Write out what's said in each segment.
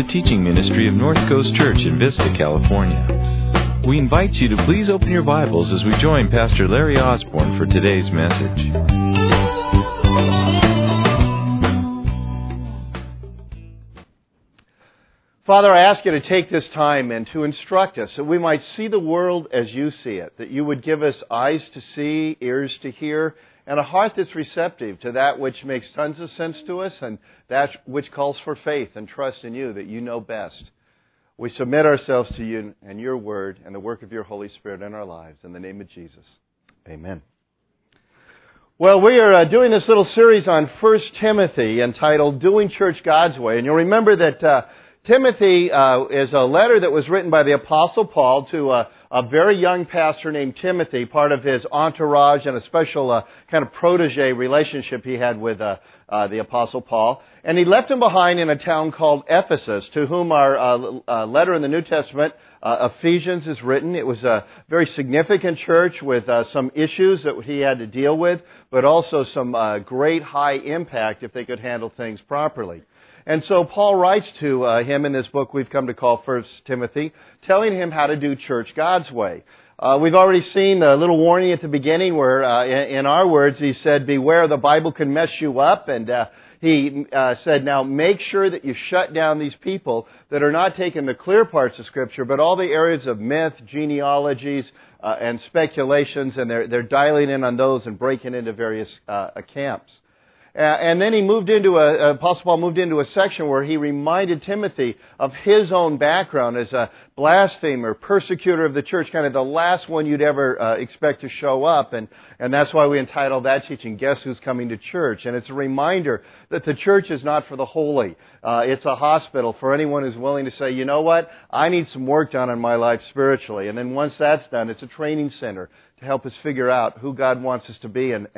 teaching ministry of North Coast Church in Vista, California. We invite you to please open your Bibles as we join Pastor Larry Osborne for today's message. Father, I ask you to take this time and to instruct us that we might see the world as you see it, that you would give us eyes to see, ears to hear, and a heart that's receptive to that which makes tons of sense to us and that which calls for faith and trust in you, that you know best. We submit ourselves to you and your word and the work of your Holy Spirit in our lives. In the name of Jesus, amen. Well, we are doing this little series on 1 Timothy entitled Doing Church God's Way. And you'll remember that Timothy is a letter that was written by the Apostle Paul to a very young pastor named Timothy, part of his entourage and a special kind of protege relationship he had with the Apostle Paul. And he left him behind in a town called Ephesus, to whom our letter in the New Testament, Ephesians, is written. It was a very significant church with some issues that he had to deal with, but also some great high impact if they could handle things properly. And so Paul writes to him in this book we've come to call 1 Timothy, telling him how to do church God's way. We've already seen the little warning at the beginning where, in our words, he said, beware, the Bible can mess you up. And he said, now make sure that you shut down these people that are not taking the clear parts of Scripture, but all the areas of myth, genealogies, and speculations, and they're dialing in on those and breaking into various camps. And then Apostle Paul moved into a section where he reminded Timothy of his own background as a blasphemer, persecutor of the church, kind of the last one you'd ever expect to show up. And that's why we entitled that teaching, Guess Who's Coming to Church? And it's a reminder that the church is not for the holy. It's a hospital for anyone who's willing to say, you know what, I need some work done in my life spiritually. And then once that's done, it's a training center to help us figure out who God wants us to be and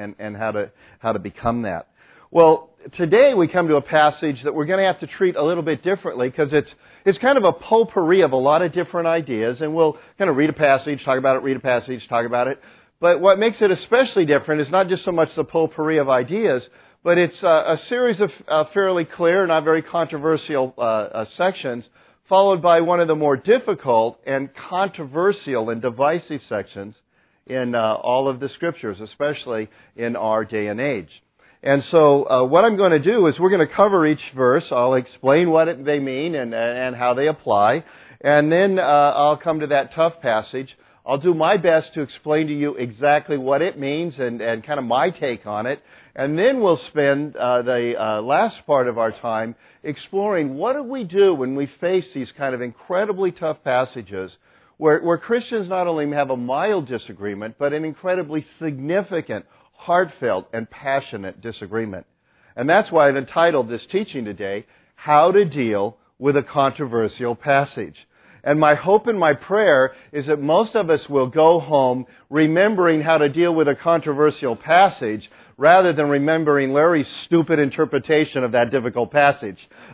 how to become that. Well, today we come to a passage that we're going to have to treat a little bit differently because it's kind of a potpourri of a lot of different ideas, and we'll kind of read a passage, talk about it, read a passage, talk about it. But what makes it especially different is not just so much the potpourri of ideas, but it's a series of fairly clear, not very controversial sections, followed by one of the more difficult and controversial and divisive sections in all of the Scriptures, especially in our day and age. And so what I'm going to do is we're going to cover each verse. I'll explain what they mean and how they apply. And then I'll come to that tough passage. I'll do my best to explain to you exactly what it means and kind of my take on it. And then we'll spend the last part of our time exploring what do we do when we face these kind of incredibly tough passages where Christians not only have a mild disagreement, but an incredibly significant, heartfelt and passionate disagreement. And that's why I've entitled this teaching today, How to Deal with a Controversial Passage. And my hope and my prayer is that most of us will go home remembering how to deal with a controversial passage rather than remembering Larry's stupid interpretation of that difficult passage.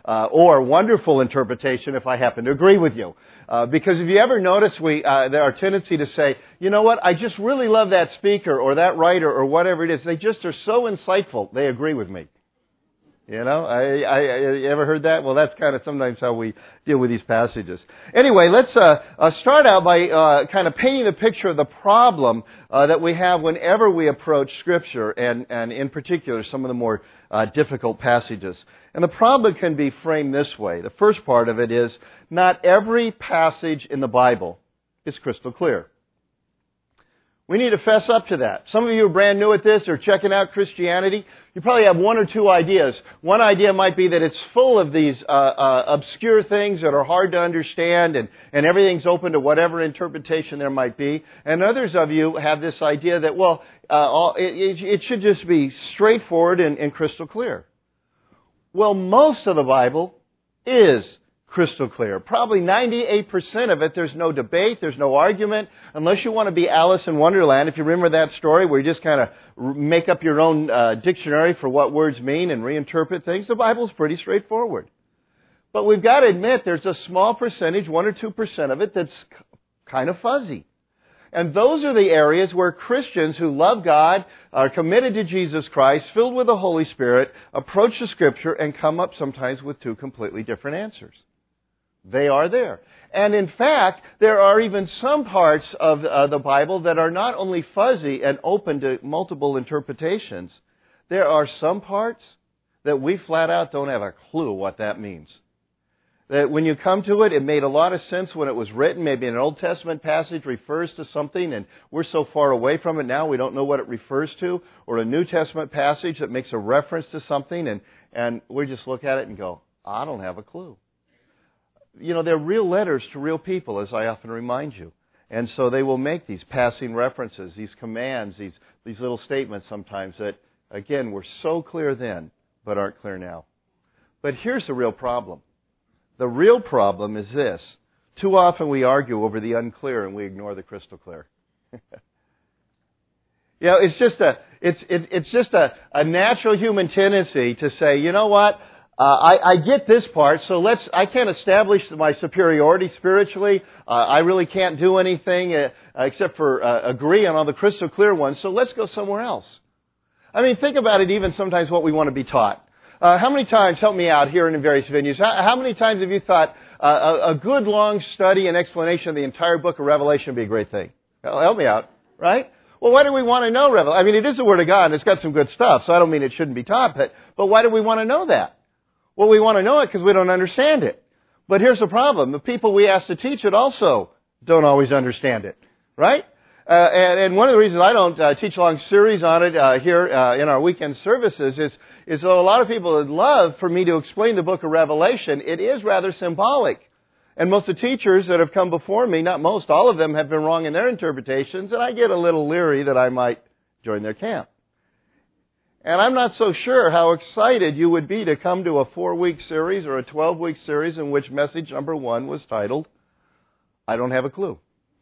Or wonderful interpretation if I happen to agree with you. Because if you ever notice, there are tendency to say, you know what, I just really love that speaker or that writer or whatever it is. They just are so insightful, they agree with me. You know, I ever heard that? Well, that's kind of sometimes how we deal with these passages. Anyway, let's start out by kind of painting the picture of the problem that we have whenever we approach Scripture, and in particular some of the more difficult passages. And the problem can be framed this way. The first part of it is, not every passage in the Bible is crystal clear. We need to fess up to that. Some of you are brand new at this or checking out Christianity. You probably have one or two ideas. One idea might be that it's full of these obscure things that are hard to understand and everything's open to whatever interpretation there might be. And others of you have this idea that, well, it should just be straightforward and crystal clear. Well, most of the Bible is crystal clear. Probably 98% of it, there's no debate, there's no argument, unless you want to be Alice in Wonderland. If you remember that story where you just kind of make up your own dictionary for what words mean and reinterpret things, the Bible's pretty straightforward. But we've got to admit there's a small percentage, 1 or 2% of it, that's kind of fuzzy. And those are the areas where Christians who love God, are committed to Jesus Christ, filled with the Holy Spirit, approach the Scripture and come up sometimes with two completely different answers. They are there. And in fact, there are even some parts of the Bible that are not only fuzzy and open to multiple interpretations, there are some parts that we flat out don't have a clue what that means. That when you come to it, it made a lot of sense when it was written. Maybe an Old Testament passage refers to something and we're so far away from it now we don't know what it refers to. Or a New Testament passage that makes a reference to something and we just look at it and go, I don't have a clue. You know, they're real letters to real people, as I often remind you. And so they will make these passing references, these commands, these little statements sometimes that, again, were so clear then, but aren't clear now. But here's the real problem. The real problem is this. Too often we argue over the unclear and we ignore the crystal clear. You know, it's just a natural human tendency to say, you know what, I get this part, so I can't establish my superiority spiritually. I really can't do anything except for agree on all the crystal clear ones, so let's go somewhere else. I mean, think about it even sometimes what we want to be taught. How many times, help me out here in various venues, how many times have you thought a good long study and explanation of the entire book of Revelation would be a great thing? Help me out, right? Well, why do we want to know Revelation? I mean, it is the Word of God and it's got some good stuff, so I don't mean it shouldn't be taught, but why do we want to know that? Well, we want to know it because we don't understand it. But here's the problem. The people we ask to teach it also don't always understand it, right? And one of the reasons I don't teach a long series on it here in our weekend services is though a lot of people would love for me to explain the book of Revelation, it is rather symbolic. And most of the teachers that have come before me, not most, all of them have been wrong in their interpretations, and I get a little leery that I might join their camp. And I'm not so sure how excited you would be to come to a 4-week series or a 12-week series in which message number 1 was titled, I don't have a clue.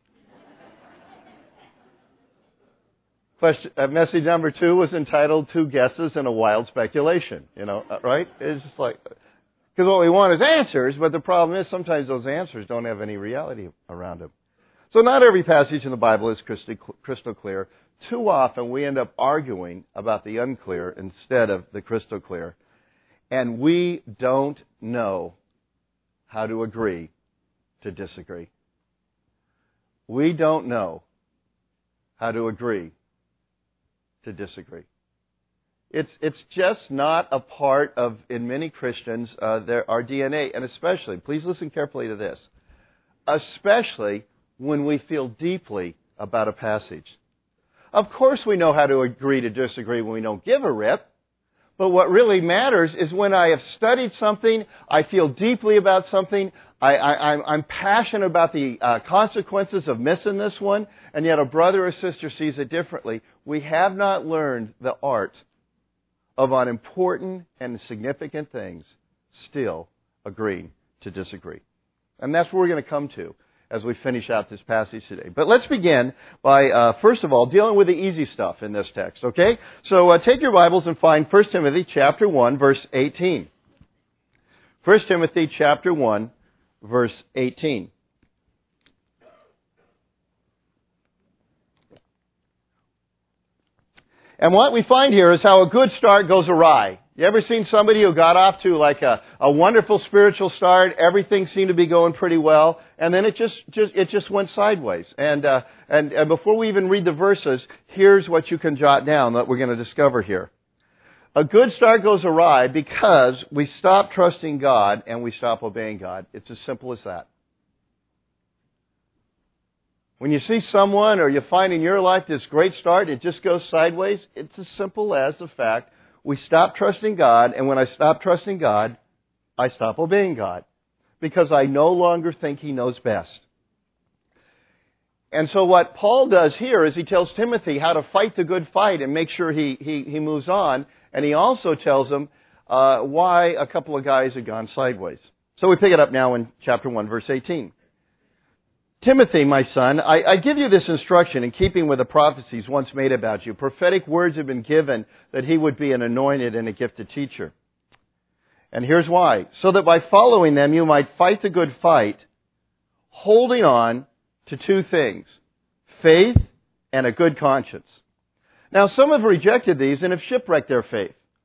Message number 2 was entitled, 2 guesses and a wild speculation. You know, right? It's just like, because what we want is answers, but the problem is sometimes those answers don't have any reality around them. So not every passage in the Bible is crystal clear. Too often we end up arguing about the unclear instead of the crystal clear. And we don't know how to agree to disagree. We don't know how to agree to disagree. It's just not a part of, in many Christians, our DNA. And especially, please listen carefully to this, especially when we feel deeply about a passage. Of course we know how to agree to disagree when we don't give a rip. But what really matters is when I have studied something, I feel deeply about something, I'm passionate about the consequences of missing this one, and yet a brother or sister sees it differently. We have not learned the art of, on important and significant things, still agreeing to disagree. And that's where we're going to come to as we finish out this passage today. But let's begin by, first of all, dealing with the easy stuff in this text, okay? So take your Bibles and find 1 Timothy chapter 1, verse 18. 1 Timothy chapter 1, verse 18. And what we find here is how a good start goes awry. You ever seen somebody who got off to like a wonderful spiritual start? Everything seemed to be going pretty well, and then it just went sideways. And before we even read the verses, here's what you can jot down that we're going to discover here. A good start goes awry because we stop trusting God and we stop obeying God. It's as simple as that. When you see someone or you find in your life this great start, it just goes sideways, it's as simple as the fact we stop trusting God, and when I stop trusting God, I stop obeying God because I no longer think He knows best. And so what Paul does here is he tells Timothy how to fight the good fight and make sure he moves on, and he also tells him why a couple of guys had gone sideways. So we pick it up now in chapter 1, verse 18. Timothy, my son, I give you this instruction in keeping with the prophecies once made about you. Prophetic words have been given that he would be an anointed and a gifted teacher. And here's why. So that by following them you might fight the good fight, holding on to 2 things, faith and a good conscience. Now some have rejected these and have shipwrecked their faith.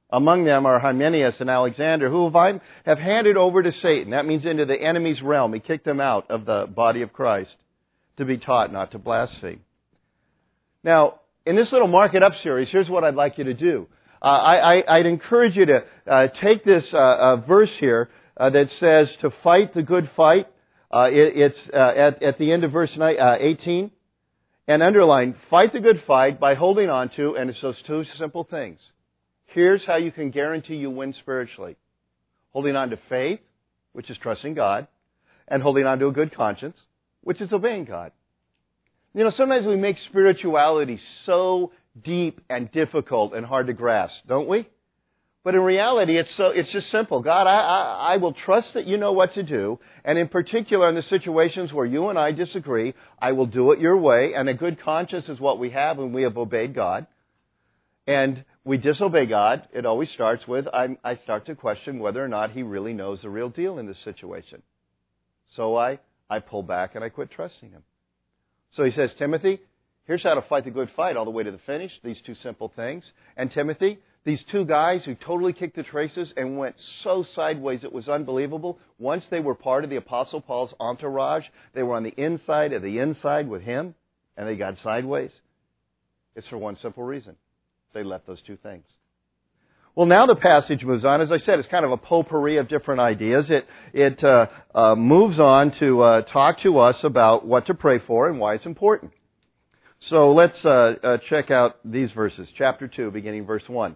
Among them are Hymenaeus and Alexander, who have handed over to Satan. That means into the enemy's realm. He kicked them out of the body of Christ to be taught not to blaspheme. Now, in this little Mark It Up series, here's what I'd like you to do. I'd encourage you to take this verse here that says to fight the good fight. It's at the end of verse 18. And underline, fight the good fight by holding on to, and it's those two simple things. Here's how you can guarantee you win spiritually. Holding on to faith, which is trusting God, and holding on to a good conscience, which is obeying God. You know, sometimes we make spirituality so deep and difficult and hard to grasp, don't we? But in reality, it's just simple. God, I will trust that you know what to do, and in particular in the situations where you and I disagree, I will do it your way, and a good conscience is what we have when we have obeyed God. And we disobey God, it always starts with, I start to question whether or not He really knows the real deal in this situation. So I pull back and I quit trusting Him. So he says, Timothy, here's how to fight the good fight all the way to the finish, these two simple things. And Timothy, these two guys who totally kicked the traces and went so sideways it was unbelievable. Once they were part of the Apostle Paul's entourage, they were on the inside of the inside with him, and they got sideways. It's for one simple reason. They left those two things. Well, now the passage moves on. As I said, it's kind of a potpourri of different ideas. It moves on to talk to us about what to pray for and why it's important. So let's check out these verses. Chapter 2, beginning verse 1.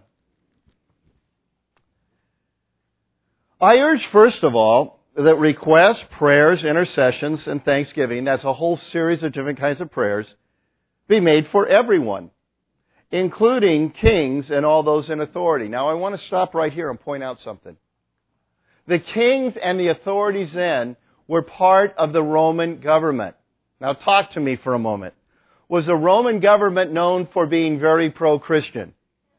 I urge, first of all, that requests, prayers, intercessions, and thanksgiving, that's a whole series of different kinds of prayers, be made for everyone, including kings and all those in authority. Now, I want to stop right here and point out something. The kings and the authorities then were part of the Roman government. Now, talk to me for a moment. Was the Roman government known for being very pro-Christian?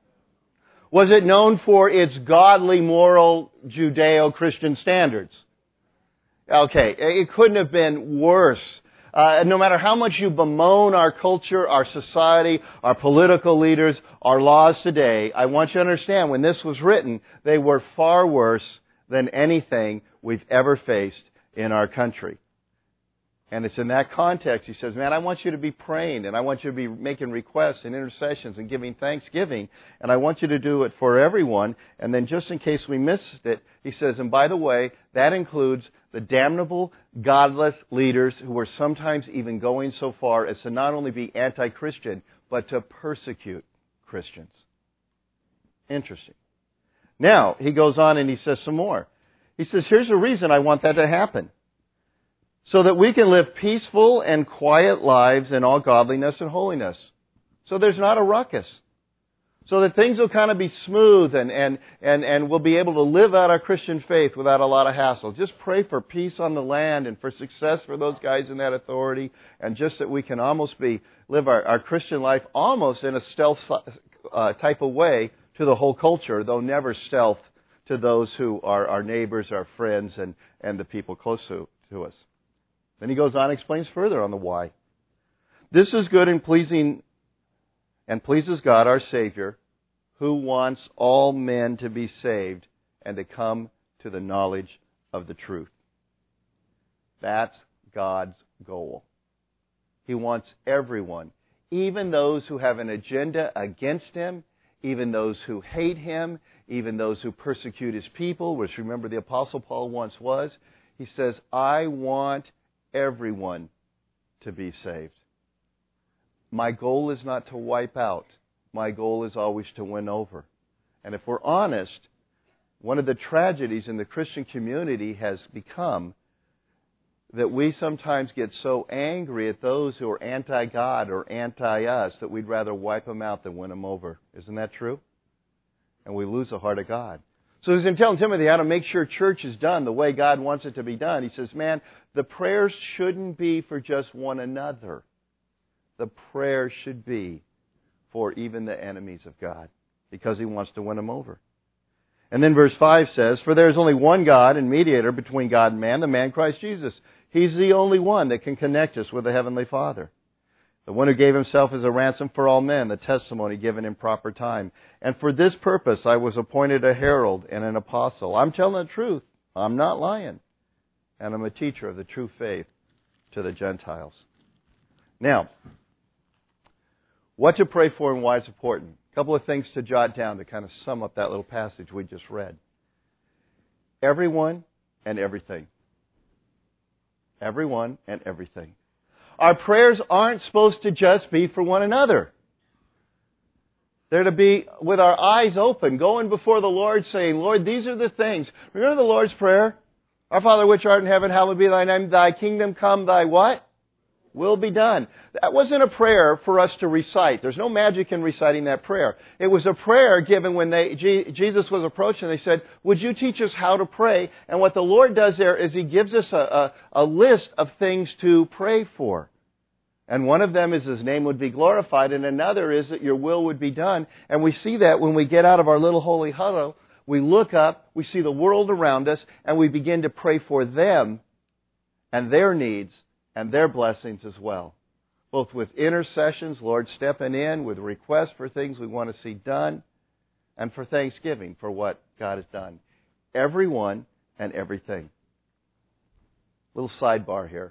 Was it known for its godly, moral, Judeo-Christian standards? Okay, it couldn't have been worse. No matter how much you bemoan our culture, our society, our political leaders, our laws today, I want you to understand when this was written, they were far worse than anything we've ever faced in our country. And it's in that context, he says, man, I want you to be praying, and I want you to be making requests and intercessions and giving thanksgiving, and I want you to do it for everyone. And then just in case we missed it, he says, and by the way, that includes the damnable, godless leaders who are sometimes even going so far as to not only be anti-Christian, but to persecute Christians. Interesting. Now, he goes on and he says some more. He says, here's the reason I want that to happen. So that we can live peaceful and quiet lives in all godliness and holiness. So there's not a ruckus. So that things will kind of be smooth and we'll be able to live out our Christian faith without a lot of hassle. Just pray for peace on the land and for success for those guys in that authority, and just that we can almost live our Christian life almost in a stealth type of way to the whole culture, though never stealth to those who are our neighbors, our friends, and the people close to us. Then he goes on and explains further on the why. This is good and pleasing and pleases God our Savior, who wants all men to be saved and to come to the knowledge of the truth. That's God's goal. He wants everyone, even those who have an agenda against Him, even those who hate Him, even those who persecute His people, which remember the Apostle Paul once was. He says, I want everyone to be saved. My goal is not to wipe out. My goal is always to win over. And if we're honest, one of the tragedies in the Christian community has become that we sometimes get so angry at those who are anti-God or anti-us that we'd rather wipe them out than win them over. Isn't that true? And we lose the heart of God. So he's telling Timothy how to make sure church is done the way God wants it to be done. He says, man, the prayers shouldn't be for just one another. The prayer should be for even the enemies of God, because He wants to win them over. And then verse 5 says, for there is only one God and mediator between God and man, the man Christ Jesus. He's the only one that can connect us with the Heavenly Father. The one who gave himself as a ransom for all men, the testimony given in proper time. And for this purpose I was appointed a herald and an apostle. I'm telling the truth. I'm not lying. And I'm a teacher of the true faith to the Gentiles. Now, what to pray for and why it's important. A couple of things to jot down to kind of sum up that little passage we just read. Everyone and everything. Everyone and everything. Our prayers aren't supposed to just be for one another. They're to be with our eyes open, going before the Lord saying, Lord, these are the things. Remember the Lord's Prayer? Our Father which art in heaven, hallowed be thy name. Thy kingdom come, thy what? Will be done. That wasn't a prayer for us to recite. There's no magic in reciting that prayer. It was a prayer given when Jesus was approaching. They said, would you teach us how to pray? And what the Lord does there is He gives us a list of things to pray for. And one of them is His name would be glorified, and another is that your will would be done. And we see that when we get out of our little holy huddle, we look up, we see the world around us, and we begin to pray for them and their needs and their blessings as well. Both with intercessions, Lord stepping in, with requests for things we want to see done, and for thanksgiving for what God has done. Everyone and everything. Little sidebar here.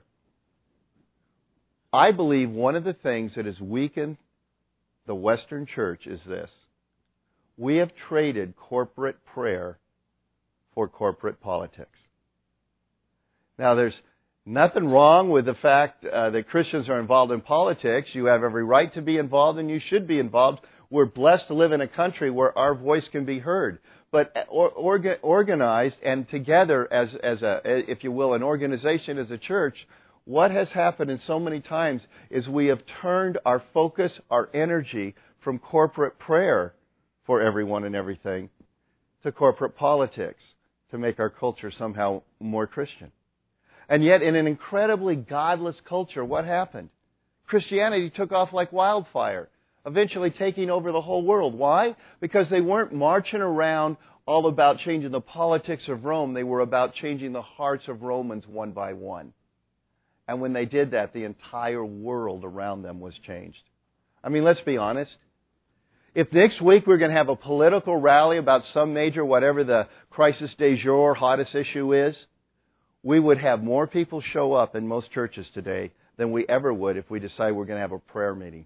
I believe one of the things that has weakened the Western church is this. We have traded corporate prayer for corporate politics. Now, there's nothing wrong with the fact that Christians are involved in politics. You have every right to be involved, and you should be involved. We're blessed to live in a country where our voice can be heard. But organized and together as a, if you will, an organization as a church, what has happened in so many times is we have turned our focus, our energy from corporate prayer for everyone and everything to corporate politics to make our culture somehow more Christian. And yet, in an incredibly godless culture, what happened? Christianity took off like wildfire, eventually taking over the whole world. Why? Because they weren't marching around all about changing the politics of Rome. They were about changing the hearts of Romans one by one. And when they did that, the entire world around them was changed. I mean, let's be honest. If next week we're going to have a political rally about some major, whatever the crisis du jour, hottest issue is, we would have more people show up in most churches today than we ever would if we decide we're going to have a prayer meeting.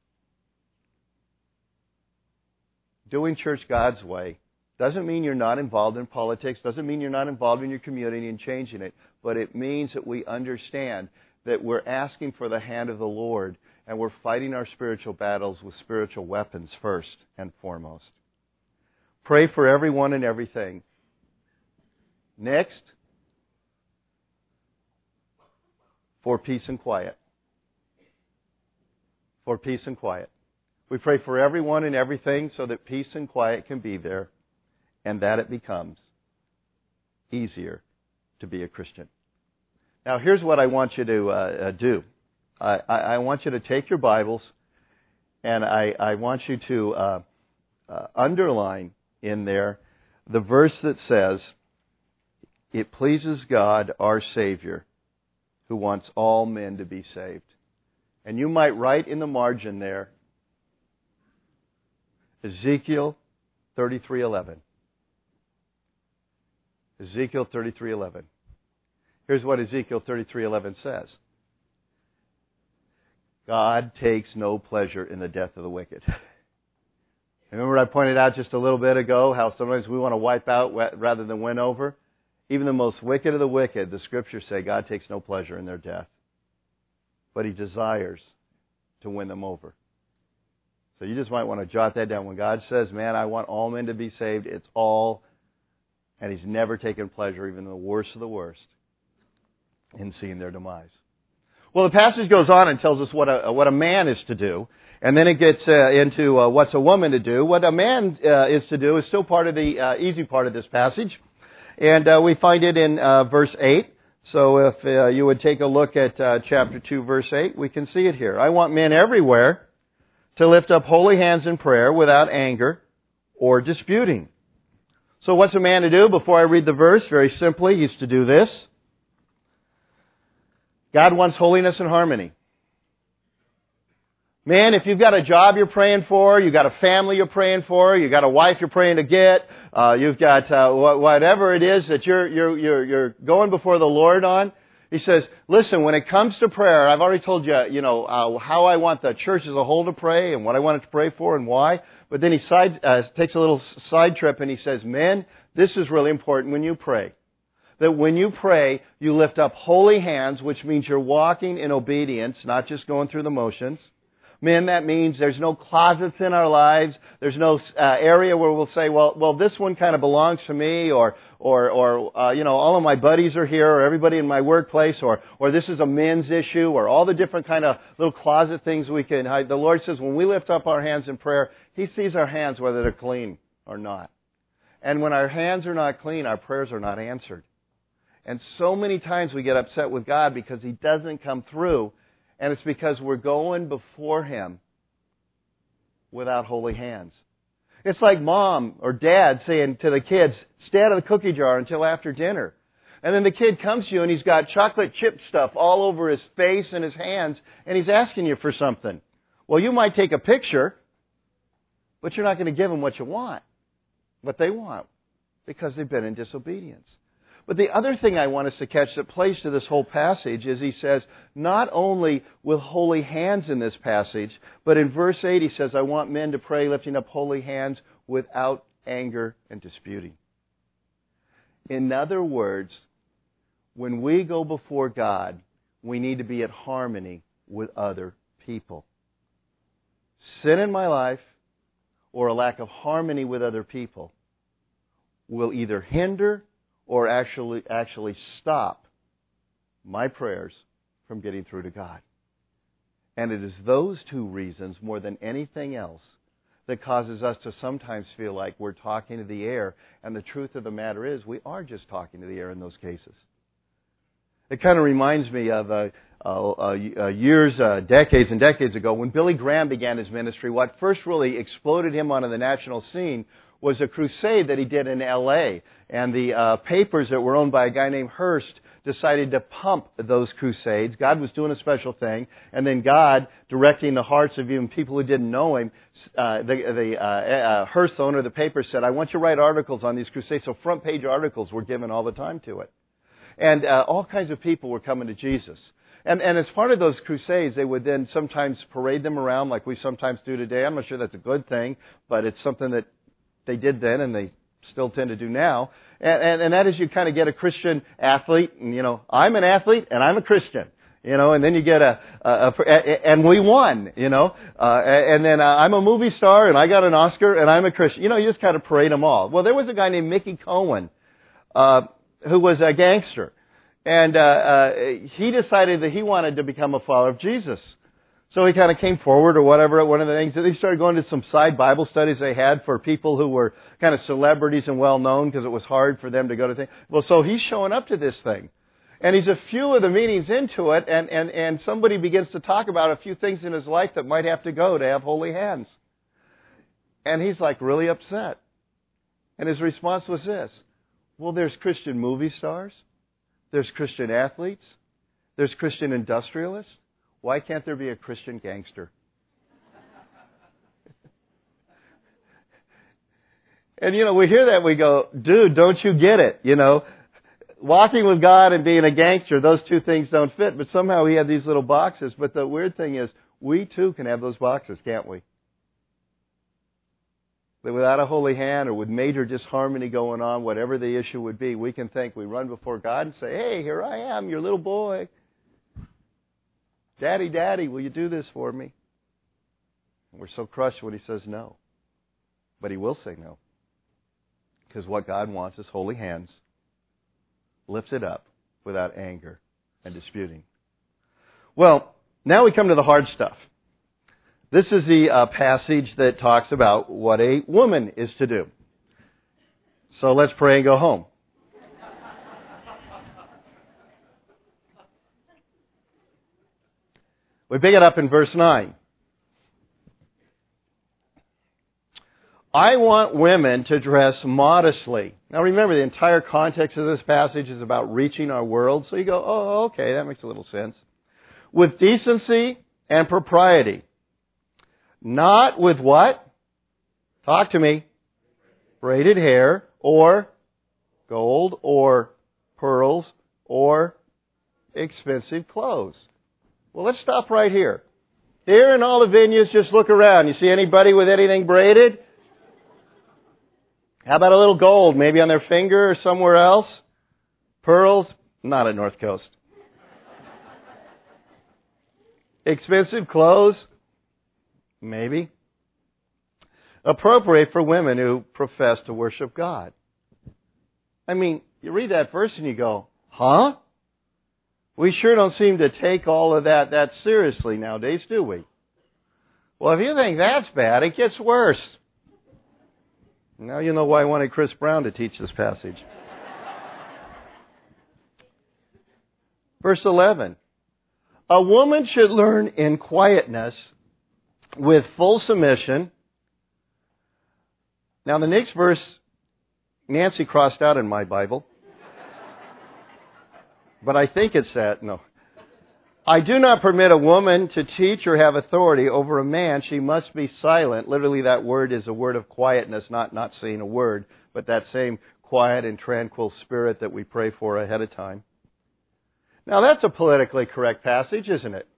Doing church God's way doesn't mean you're not involved in politics, doesn't mean you're not involved in your community and changing it, but it means that we understand that we're asking for the hand of the Lord and we're fighting our spiritual battles with spiritual weapons first and foremost. Pray for everyone and everything. Next, for peace and quiet. For peace and quiet. We pray for everyone and everything so that peace and quiet can be there and that it becomes easier to be a Christian. Now, here's what I want you to do. I want you to take your Bibles and I want you to underline in there the verse that says, it pleases God, our Savior, who wants all men to be saved. And you might write in the margin there, Ezekiel 33:11. Ezekiel 33:11. Here's what Ezekiel 33:11 says. God takes no pleasure in the death of the wicked. Remember I pointed out just a little bit ago how sometimes we want to wipe out rather than win over? Even the most wicked of the wicked, the Scriptures say God takes no pleasure in their death. But He desires to win them over. So you just might want to jot that down. When God says, man, I want all men to be saved, it's all, and He's never taken pleasure, even the worst of the worst, in seeing their demise. Well, the passage goes on and tells us what a man is to do. And then it gets into what's a woman to do. What a man is to do is still part of the easy part of this passage. And we find it in verse 8. So if you would take a look at chapter 2, verse 8, we can see it here. I want men everywhere to lift up holy hands in prayer without anger or disputing. So what's a man to do? Before I read the verse, very simply, he's to do this. God wants holiness and harmony. Man, if you've got a job you're praying for, you've got a family you're praying for, you've got a wife you're praying to get, you've got whatever it is that you're going before the Lord on, he says, listen, when it comes to prayer, I've already told you, how I want the church as a whole to pray and what I want it to pray for and why. But then he takes a little side trip and he says, men, this is really important when you pray. That when you pray, you lift up holy hands, which means you're walking in obedience, not just going through the motions. Men, that means there's no closets in our lives. There's no area where we'll say, well, this one kind of belongs to me, or all of my buddies are here, or everybody in my workplace, or this is a men's issue, or all the different kind of little closet things we can hide. The Lord says when we lift up our hands in prayer, He sees our hands whether they're clean or not. And when our hands are not clean, our prayers are not answered. And so many times we get upset with God because He doesn't come through. And it's because we're going before Him without holy hands. It's like mom or dad saying to the kids, stay out of the cookie jar until after dinner. And then the kid comes to you and he's got chocolate chip stuff all over his face and his hands, and he's asking you for something. Well, you might take a picture, but you're not going to give them what they want, because they've been in disobedience. But the other thing I want us to catch that plays to this whole passage is he says, not only with holy hands in this passage, but in verse 8 he says, I want men to pray lifting up holy hands without anger and disputing. In other words, when we go before God, we need to be at harmony with other people. Sin in my life or a lack of harmony with other people will either hinder or actually stop my prayers from getting through to God. And it is those two reasons, more than anything else, that causes us to sometimes feel like we're talking to the air, and the truth of the matter is we are just talking to the air in those cases. It kind of reminds me of decades and decades ago, when Billy Graham began his ministry. What first really exploded him onto the national scene was a crusade that he did in L.A. And the papers that were owned by a guy named Hearst decided to pump those crusades. God was doing a special thing, and then God, directing the hearts of even people who didn't know Him, the Hearst owner of the paper said, I want you to write articles on these crusades. So front page articles were given all the time to it. And all kinds of people were coming to Jesus. And as part of those crusades, they would then sometimes parade them around like we sometimes do today. I'm not sure that's a good thing, but it's something that they did then and they still tend to do now. And that is, you kind of get a Christian athlete, and I'm an athlete and I'm a Christian, and then you get and we won, and then I'm a movie star and I got an Oscar and I'm a Christian. You just kind of parade them all. Well, there was a guy named Mickey Cohen, who was a gangster, and he decided that he wanted to become a follower of Jesus. So he kind of came forward or whatever, one of the things. They started going to some side Bible studies they had for people who were kind of celebrities and well-known, because it was hard for them to go to things. Well, so he's showing up to this thing. And he's a few of the meetings into it, and somebody begins to talk about a few things in his life that might have to go to have holy hands. And he's like really upset. And his response was this: well, there's Christian movie stars. There's Christian athletes. There's Christian industrialists. Why can't there be a Christian gangster? And, we hear that, we go, dude, don't you get it? Walking with God and being a gangster, those two things don't fit. But somehow we have these little boxes. But the weird thing is, we too can have those boxes, can't we? That without a holy hand or with major disharmony going on, whatever the issue would be, we can think we run before God and say, hey, here I am, your little boy. Daddy, Daddy, will you do this for me? And we're so crushed when He says no. But He will say no. Because what God wants is holy hands, lifted up without anger and disputing. Well, now we come to the hard stuff. This is the passage that talks about what a woman is to do. So let's pray and go home. We pick it up in verse 9. I want women to dress modestly. Now remember, the entire context of this passage is about reaching our world. So you go, oh, okay, that makes a little sense. With decency and propriety. Not with what? Talk to me. Braided hair, or gold, or pearls, or expensive clothes. Well, let's stop right here. Here in all the venues, just look around. You see anybody with anything braided? How about a little gold, maybe on their finger or somewhere else? Pearls? Not at North Coast. Expensive clothes? Maybe. Appropriate for women who profess to worship God. I mean, you read that verse and you go, huh? We sure don't seem to take all of that seriously nowadays, do we? Well, if you think that's bad, it gets worse. Now you know why I wanted Chris Brown to teach this passage. Verse 11. A woman should learn in quietness with full submission. Now the next verse, Nancy crossed out in my Bible. But I think it's that. No. I do not permit a woman to teach or have authority over a man. She must be silent. Literally, that word is a word of quietness, not saying a word, but that same quiet and tranquil spirit that we pray for ahead of time. Now, that's a politically correct passage, isn't it?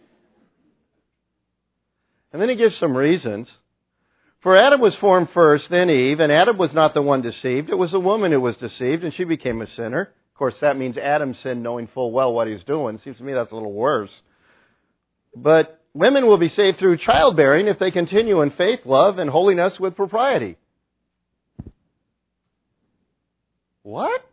And then he gives some reasons. For Adam was formed first, then Eve, and Adam was not the one deceived. It was the woman who was deceived, and she became a sinner. Of course, that means Adam sinned knowing full well what he's doing. Seems to me that's a little worse. But women will be saved through childbearing if they continue in faith, love, and holiness with propriety. What?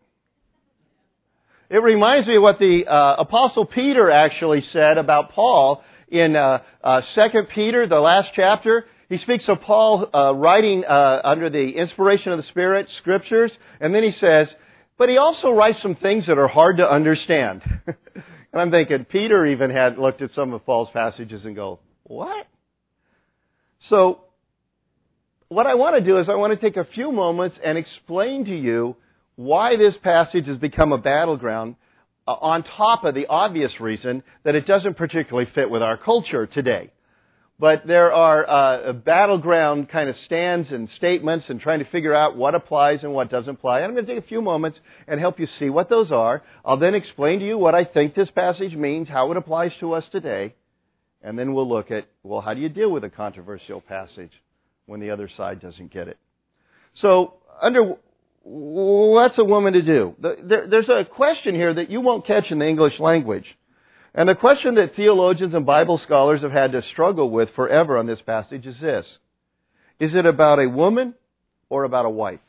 It reminds me of what the Apostle Peter actually said about Paul in 2 Peter, the last chapter. He speaks of Paul writing under the inspiration of the Spirit, Scriptures, and then he says, but he also writes some things that are hard to understand. And I'm thinking, Peter even had looked at some of Paul's passages and go, what? So, what I want to do is I want to take a few moments and explain to you why this passage has become a battleground on top of the obvious reason that it doesn't particularly fit with our culture today. But there are battleground kind of stands and statements and trying to figure out what applies and what doesn't apply. And I'm going to take a few moments and help you see what those are. I'll then explain to you what I think this passage means, how it applies to us today. And then we'll look at, well, how do you deal with a controversial passage when the other side doesn't get it? So, what's a woman to do? There's a question here that you won't catch in the English language. And the question that theologians and Bible scholars have had to struggle with forever on this passage is this. Is it about a woman or about a wife?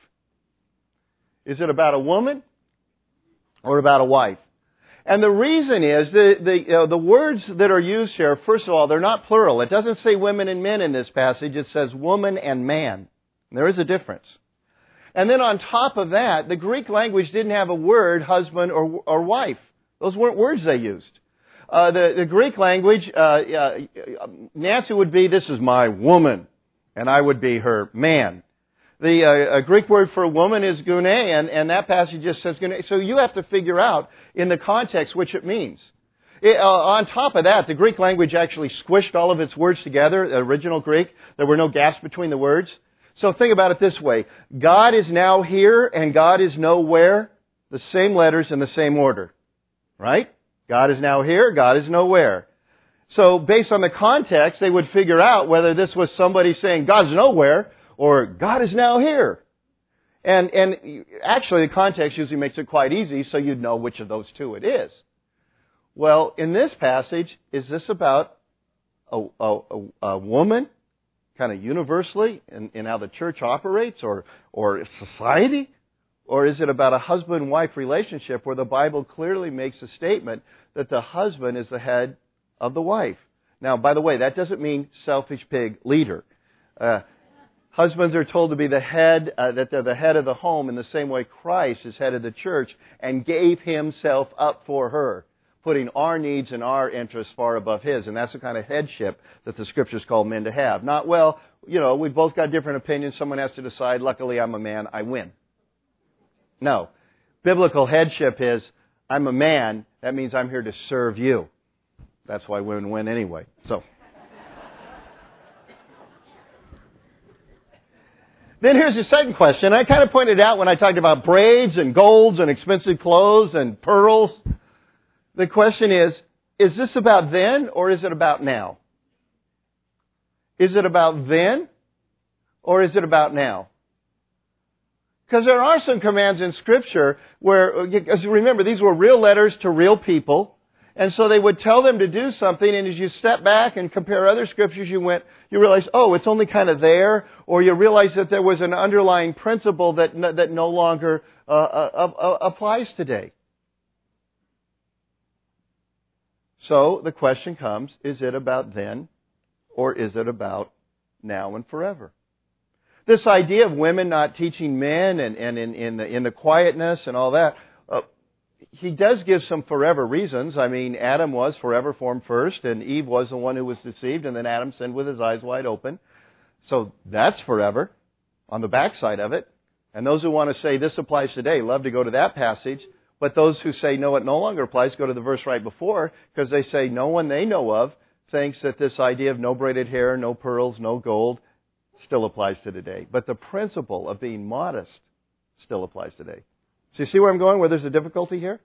Is it about a woman or about a wife? And the reason is the words that are used here, first of all, they're not plural. It doesn't say women and men in this passage. It says woman and man. And there is a difference. And then on top of that, the Greek language didn't have a word, husband or wife. Those weren't words they used. The Greek language, Nancy would be, this is my woman, and I would be her man. The Greek word for woman is gune, and that passage just says gune. So you have to figure out in the context which it means. On top of that, the Greek language actually squished all of its words together, the original Greek. There were no gaps between the words. So think about it this way. God is now here and God is nowhere. The same letters in the same order. Right? God is now here, God is nowhere. So based on the context, they would figure out whether this was somebody saying God's nowhere or God is now here. And actually the context usually makes it quite easy so you'd know which of those two it is. Well, in this passage, is this about a woman kind of universally in how the church operates or society? Or is it about a husband-wife relationship where the Bible clearly makes a statement that the husband is the head of the wife? Now, by the way, that doesn't mean selfish pig leader. Husbands are told to be the head, that they're the head of the home in the same way Christ is head of the church and gave himself up for her, putting our needs and our interests far above his. And that's the kind of headship that the Scriptures call men to have. Not, well, we've both got different opinions. Someone has to decide. Luckily, I'm a man. I win. No. Biblical headship is, I'm a man, that means I'm here to serve you. That's why women win anyway. So, Then here's the second question. I kind of pointed out when I talked about braids and golds and expensive clothes and pearls. The question is this about then or is it about now? Is it about then or is it about now? Because there are some commands in Scripture where, as you remember, these were real letters to real people. And so they would tell them to do something, and as you step back and compare other Scriptures, you realize, oh, it's only kind of there, or you realize that there was an underlying principle that no longer applies today. So the question comes, is it about then, or is it about now and forever? This idea of women not teaching men and in the quietness and all that, he does give some forever reasons. I mean, Adam was forever formed first, and Eve was the one who was deceived, and then Adam sinned with his eyes wide open. So that's forever on the backside of it. And those who want to say this applies today love to go to that passage. But those who say no, it no longer applies, go to the verse right before, because they say no one they know of thinks that this idea of no braided hair, no pearls, no gold still applies to today. But the principle of being modest still applies today. So you see where I'm going, where there's a difficulty here?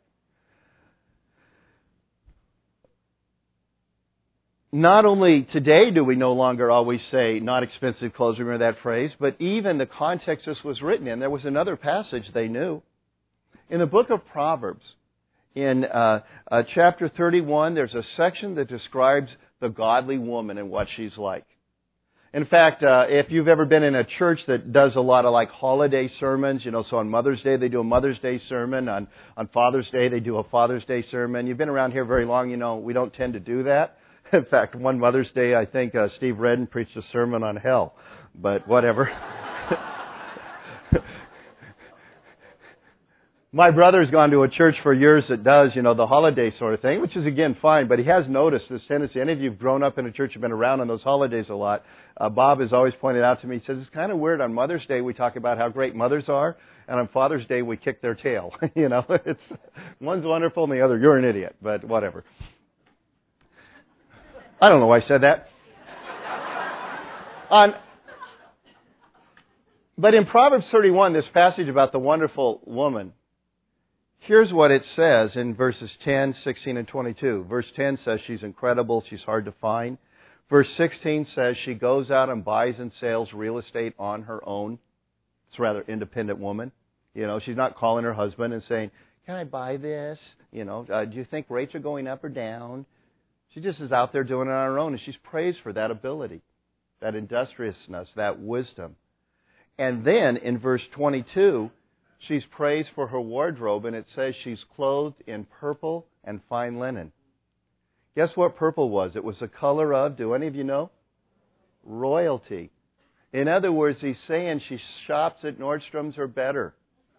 Not only today do we no longer always say not expensive clothes, remember that phrase, but even the context this was written in, there was another passage they knew. In the book of Proverbs, in chapter 31, there's a section that describes the godly woman and what she's like. In fact, if you've ever been in a church that does a lot of like holiday sermons, so on Mother's Day they do a Mother's Day sermon, on Father's Day they do a Father's Day sermon. You've been around here very long, we don't tend to do that. In fact, one Mother's Day I think Steve Redden preached a sermon on hell, but whatever. My brother's gone to a church for years that does, the holiday sort of thing, which is, again, fine, but he has noticed this tendency. Any of you who've grown up in a church have been around on those holidays a lot. Bob has always pointed out to me, he says, it's kind of weird. On Mother's Day, we talk about how great mothers are, and on Father's Day, we kick their tail. It's one's wonderful and the other, you're an idiot, but whatever. I don't know why I said that. But in Proverbs 31, this passage about the wonderful woman, here's what it says in verses 10, 16, and 22. Verse 10 says she's incredible, she's hard to find. Verse 16 says she goes out and buys and sells real estate on her own. It's a rather independent woman. She's not calling her husband and saying, can I buy this? Do you think rates are going up or down? She just is out there doing it on her own, and she's praised for that ability, that industriousness, that wisdom. And then in verse 22, she's praised for her wardrobe, and it says she's clothed in purple and fine linen. Guess what purple was? It was the color of, do any of you know? Royalty. In other words, he's saying she shops at Nordstrom's or better.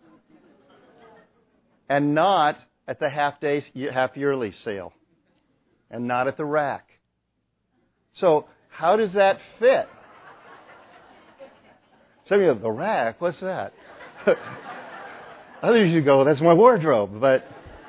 And not at the half-yearly sale. And not at the rack. So, how does that fit? Some of you go, the rack? What's that? Others you go, that's my wardrobe. But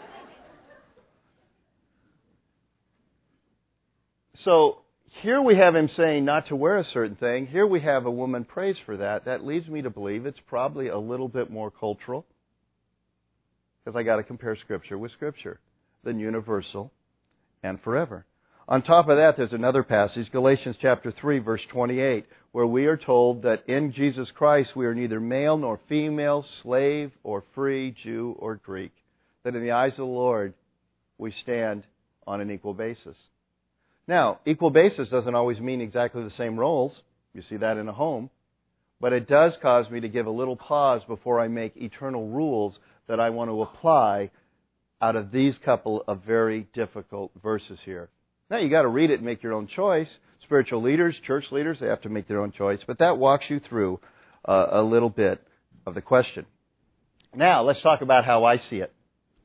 so here we have him saying not to wear a certain thing. Here we have a woman praised for that. That leads me to believe it's probably a little bit more cultural, because I got to compare Scripture with Scripture, than universal and forever. On top of that, there's another passage, Galatians chapter 3, verse 28, where we are told that in Jesus Christ we are neither male nor female, slave or free, Jew or Greek. That in the eyes of the Lord we stand on an equal basis. Now, equal basis doesn't always mean exactly the same roles. You see that in a home. But it does cause me to give a little pause before I make eternal rules that I want to apply out of these couple of very difficult verses here. Now, you got to read it and make your own choice. Spiritual leaders, church leaders, they have to make their own choice. But that walks you through a little bit of the question. Now, let's talk about how I see it.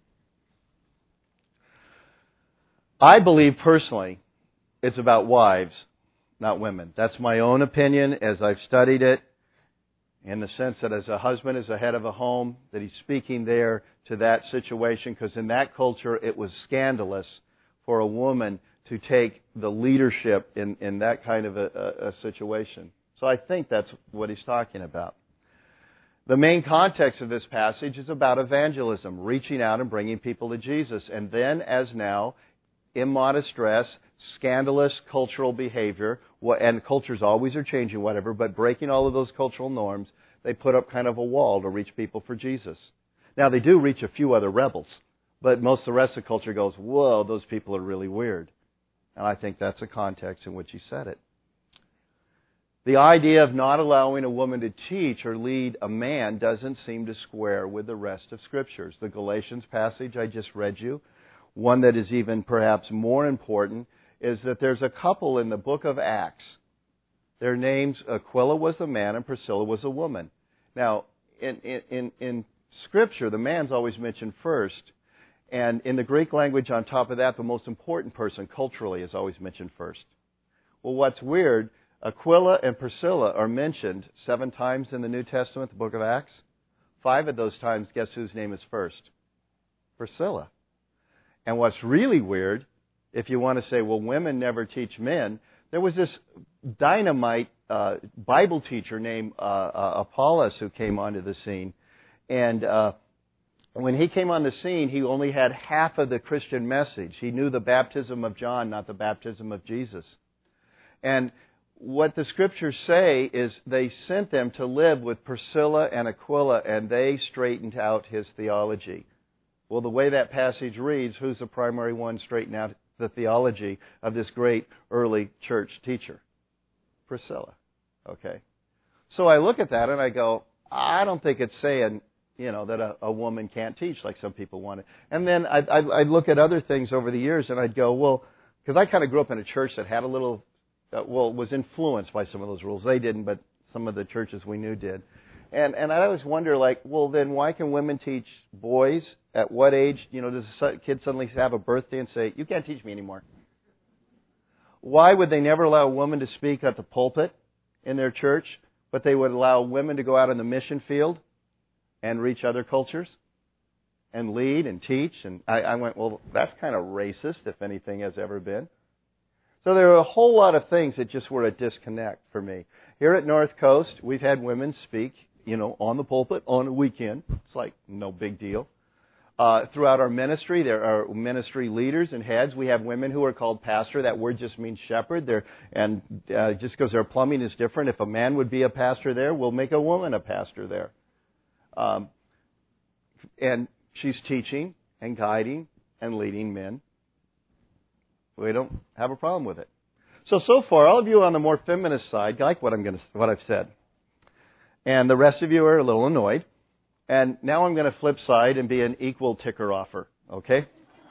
I believe personally it's about wives, not women. That's my own opinion as I've studied it, in the sense that as a husband is the head of a home, that he's speaking there to that situation, because in that culture it was scandalous for a woman to take the leadership in that kind of a situation. So I think that's what he's talking about. The main context of this passage is about evangelism, reaching out and bringing people to Jesus. And then, as now, immodest dress, scandalous cultural behavior, and cultures always are changing, whatever, but breaking all of those cultural norms, they put up kind of a wall to reach people for Jesus. Now, they do reach a few other rebels, but most of the rest of the culture goes, whoa, those people are really weird. And I think that's the context in which he said it. The idea of not allowing a woman to teach or lead a man doesn't seem to square with the rest of Scriptures. The Galatians passage I just read you, one that is even perhaps more important, is that there's a couple in the book of Acts. Their names, Aquila was a man and Priscilla was a woman. Now, in Scripture, the man's always mentioned first. And in the Greek language on top of that, the most important person culturally is always mentioned first. Well, what's weird, Aquila and Priscilla are mentioned 7 times in the New Testament, the book of Acts. 5 of those times, guess whose name is first? Priscilla. And what's really weird, if you want to say, well, women never teach men, there was this dynamite Bible teacher named Apollos who came onto the scene. And when he came on the scene, he only had half of the Christian message. He knew the baptism of John, not the baptism of Jesus. And what the Scriptures say is they sent them to live with Priscilla and Aquila, and they straightened out his theology. Well, the way that passage reads, who's the primary one straightening out the theology of this great early church teacher? Priscilla. Okay. So I look at that and I go, I don't think it's saying, that a woman can't teach like some people want it. And then I'd look at other things over the years and I'd go, well, because I kind of grew up in a church that had a little, was influenced by some of those rules. They didn't, but some of the churches we knew did. And I always wonder, well, then why can women teach boys? At what age, does a kid suddenly have a birthday and say, you can't teach me anymore? Why would they never allow a woman to speak at the pulpit in their church, but they would allow women to go out in the mission field and reach other cultures and lead and teach? And I went, well, that's kind of racist, if anything has ever been. So there are a whole lot of things that just were a disconnect for me. Here at North Coast, we've had women speak, on the pulpit on a weekend. It's like no big deal. Throughout our ministry, there are ministry leaders and heads. We have women who are called pastor. That word just means shepherd. Just because their plumbing is different, if a man would be a pastor there, we'll make a woman a pastor there. And she's teaching and guiding and leading men. We don't have a problem with it. So far, all of you on the more feminist side like what I've said. And the rest of you are a little annoyed. And now I'm going to flip side and be an equal ticker offer, okay?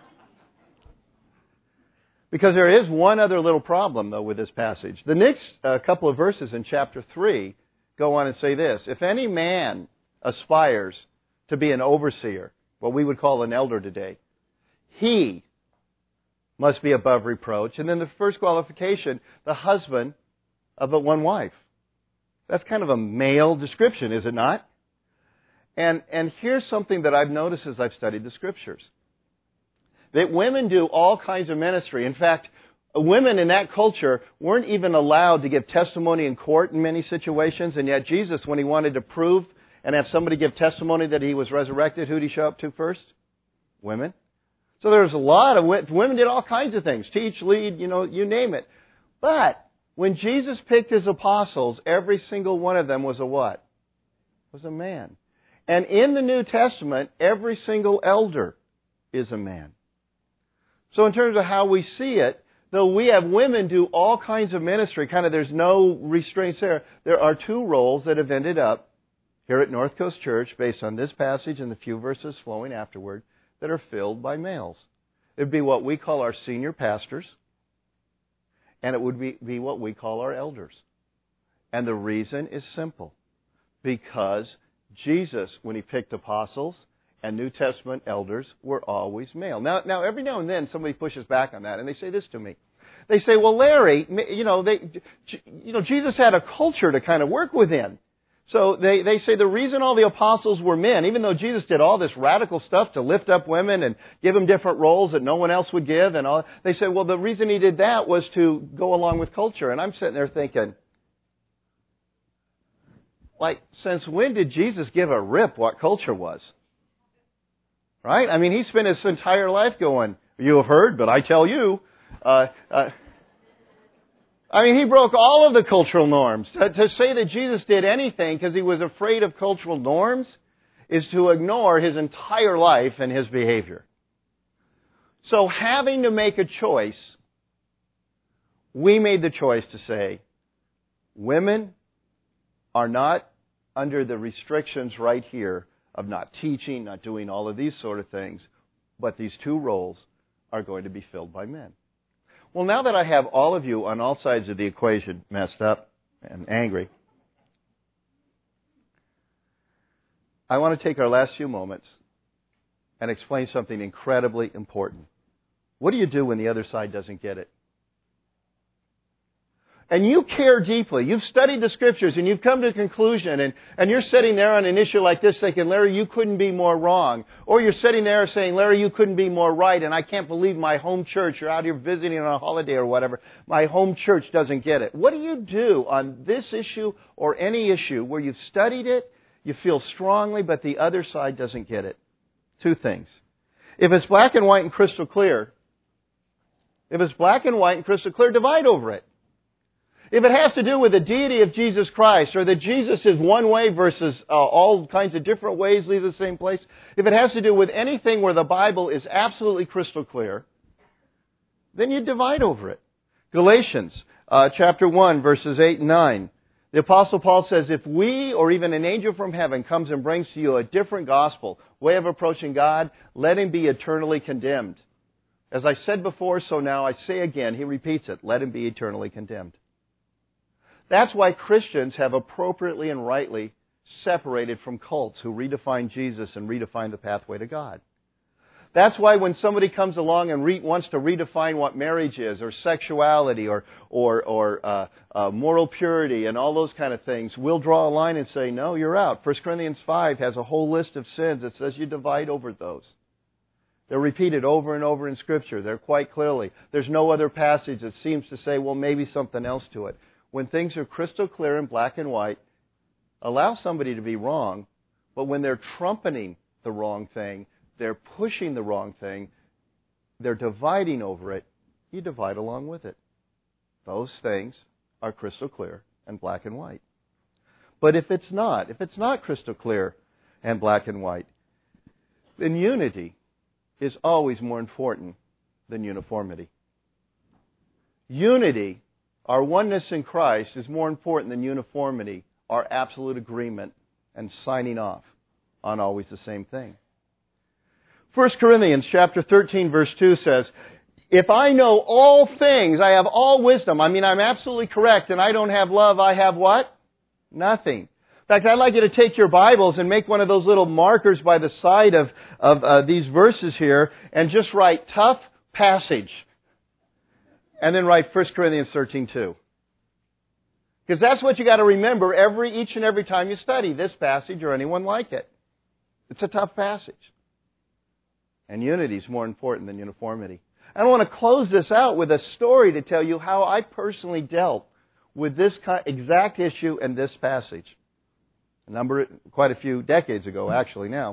Because there is one other little problem, though, with this passage. The next couple of verses in chapter 3 go on and say this: if any man aspires to be an overseer, what we would call an elder today, he must be above reproach. And then the first qualification, the husband of but one wife. That's kind of a male description, is it not? And here's something that I've noticed as I've studied the Scriptures. That women do all kinds of ministry. In fact, women in that culture weren't even allowed to give testimony in court in many situations, and yet Jesus, when He wanted to prove and have somebody give testimony that He was resurrected, who did He show up to first? Women. So there's a lot of women did all kinds of things. Teach, lead, you name it. But when Jesus picked His apostles, every single one of them was a what? Was a man. And in the New Testament, every single elder is a man. So in terms of how we see it, though we have women do all kinds of ministry, there's no restraints there, there are 2 roles that have ended up here at North Coast Church, based on this passage and the few verses flowing afterward, that are filled by males. It would be what we call our senior pastors, and it would be what we call our elders. And the reason is simple. Because Jesus, when He picked apostles and New Testament elders, were always male. Now, every now and then somebody pushes back on that, and they say this to me. They say, well, Larry, Jesus had a culture to kind of work within. So they say the reason all the apostles were men, even though Jesus did all this radical stuff to lift up women and give them different roles that no one else would give, and all, they say, well, the reason He did that was to go along with culture. And I'm sitting there thinking, like, since when did Jesus give a rip what culture was? Right? I mean, he spent his entire life going, you have heard, but I tell you. I mean, he broke all of the cultural norms. To say that Jesus did anything because he was afraid of cultural norms is to ignore his entire life and his behavior. So having to make a choice, we made the choice to say, women are not under the restrictions right here of not teaching, not doing all of these sort of things, but these two roles are going to be filled by men. Well, now that I have all of you on all sides of the equation messed up and angry, I want to take our last few moments and explain something incredibly important. What do you do when the other side doesn't get it? And you care deeply. You've studied the Scriptures and you've come to a conclusion and you're sitting there on an issue like this thinking, Larry, you couldn't be more wrong. Or you're sitting there saying, Larry, you couldn't be more right and I can't believe my home church, you're out here visiting on a holiday or whatever, my home church doesn't get it. What do you do on this issue or any issue where you've studied it, you feel strongly, but the other side doesn't get it? Two things. If it's black and white and crystal clear, divide over it. If it has to do with the deity of Jesus Christ, or that Jesus is one way versus all kinds of different ways lead to the same place, if it has to do with anything where the Bible is absolutely crystal clear, then you divide over it. Galatians chapter 1, verses 8 and 9. The Apostle Paul says, if we or even an angel from heaven comes and brings to you a different gospel, way of approaching God, let him be eternally condemned. As I said before, so now I say again, he repeats it, let him be eternally condemned. That's why Christians have appropriately and rightly separated from cults who redefine Jesus and redefine the pathway to God. That's why when somebody comes along and wants to redefine what marriage is, or sexuality, or moral purity, and all those kind of things, we'll draw a line and say, no, you're out. 1 Corinthians 5 has a whole list of sins. It says you divide over those. They're repeated over and over in Scripture. They're quite clearly. There's no other passage that seems to say, well, maybe something else to it. When things are crystal clear in black and white, allow somebody to be wrong, but when they're trumpeting the wrong thing, they're pushing the wrong thing, they're dividing over it, you divide along with it. Those things are crystal clear and black and white. But if it's not crystal clear and black and white, then unity is always more important than uniformity. Unity, our oneness in Christ, is more important than uniformity, our absolute agreement and signing off on always the same thing. 1 Corinthians chapter 13, verse 2 says, if I know all things, I have all wisdom, I'm absolutely correct, and I don't have love, I have what? Nothing. In fact, I'd like you to take your Bibles and make one of those little markers by the side of these verses here and just write tough passage. And then write 1 Corinthians 13:2. Because that's what you got to remember each and every time you study this passage or anyone like it. It's a tough passage. And unity is more important than uniformity. I want to close this out with a story to tell you how I personally dealt with this exact issue and this passage. Quite a few decades ago, actually, now.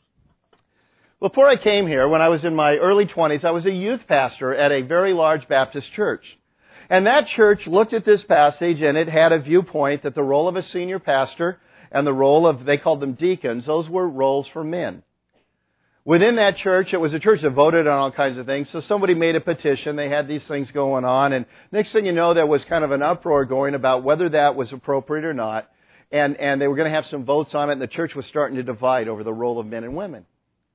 Before I came here, when I was in my early 20s, I was a youth pastor at a very large Baptist church. And that church looked at this passage and it had a viewpoint that the role of a senior pastor and the role of, they called them deacons, those were roles for men. Within that church, it was a church that voted on all kinds of things, so somebody made a petition, they had these things going on, and next thing you know, there was kind of an uproar going about whether that was appropriate or not, and they were going to have some votes on it, and the church was starting to divide over the role of men and women.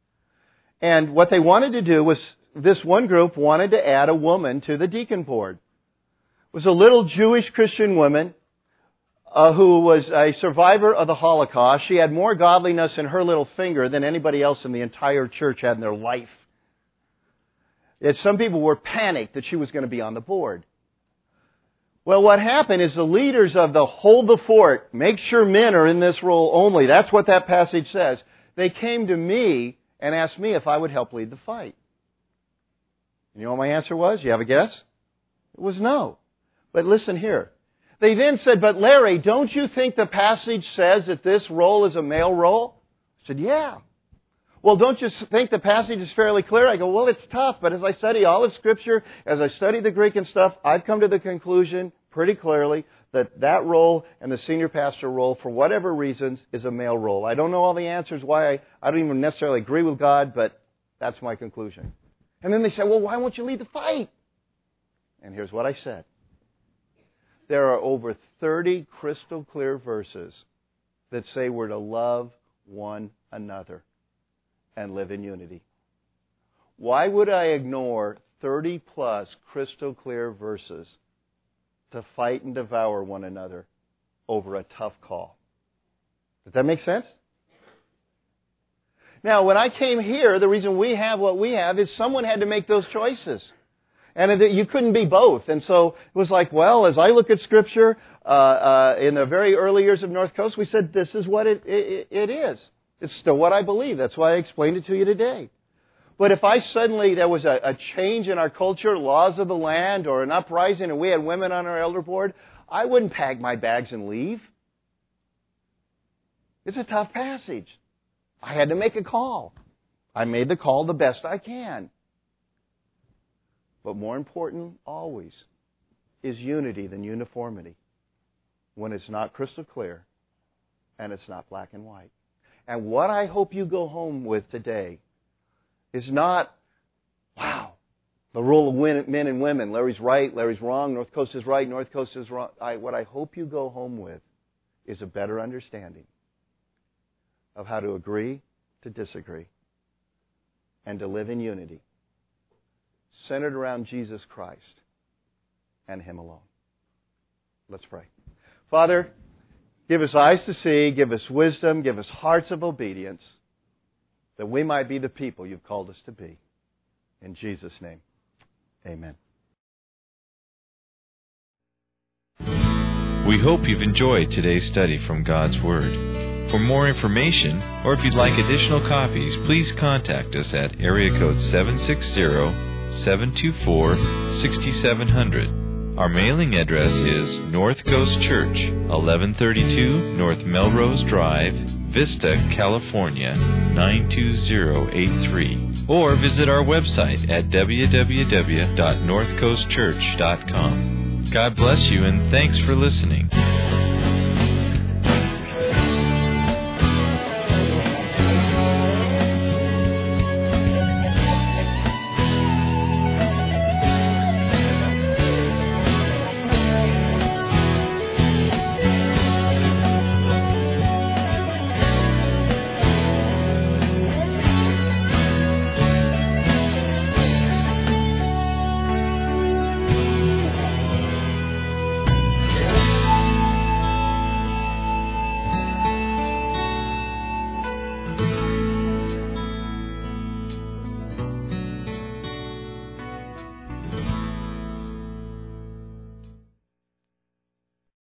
And what they wanted to do was, this one group wanted to add a woman to the deacon board. It was a little Jewish Christian woman who was a survivor of the Holocaust. She had more godliness in her little finger than anybody else in the entire church had in their life. Yet some people were panicked that she was going to be on the board. Well, what happened is the leaders of the hold the fort, make sure men are in this role only, that's what that passage says, they came to me and asked me if I would help lead the fight. You know what my answer was? You have a guess? It was no. But listen here. They then said, but Larry, don't you think the passage says that this role is a male role? I said, yeah. Well, don't you think the passage is fairly clear? I go, well, it's tough, but as I study all of Scripture, as I study the Greek and stuff, I've come to the conclusion pretty clearly that that role and the senior pastor role, for whatever reasons, is a male role. I don't know all the answers why. I don't even necessarily agree with God, but that's my conclusion. And then they said, well, why won't you lead the fight? And here's what I said. There are over 30 crystal clear verses that say we're to love one another and live in unity. Why would I ignore 30 plus crystal clear verses to fight and devour one another over a tough call? Does that make sense? Now, when I came here, the reason we have what we have is someone had to make those choices. And you couldn't be both. And so it was like, well, as I look at Scripture, in the very early years of North Coast, we said this is what it is. It's still what I believe. That's why I explained it to you today. But if I suddenly, there was a change in our culture, laws of the land, or an uprising, and we had women on our elder board, I wouldn't pack my bags and leave. It's a tough passage. I had to make a call. I made the call the best I can. But more important always is unity than uniformity when it's not crystal clear and it's not black and white. And what I hope you go home with today is not, wow, the role of men and women. Larry's right, Larry's wrong, North Coast is right, North Coast is wrong. What I hope you go home with is a better understanding of how to agree to disagree and to live in unity, centered around Jesus Christ and Him alone. Let's pray. Father, give us eyes to see, give us wisdom, give us hearts of obedience, that we might be the people You've called us to be. In Jesus' name, amen. We hope you've enjoyed today's study from God's Word. For more information, or if you'd like additional copies, please contact us at area code 760-724-6700. Our mailing address is North Coast Church, 1132 North Melrose Drive, Vista, California, 92083. Or visit our website at www.northcoastchurch.com. God bless you and thanks for listening.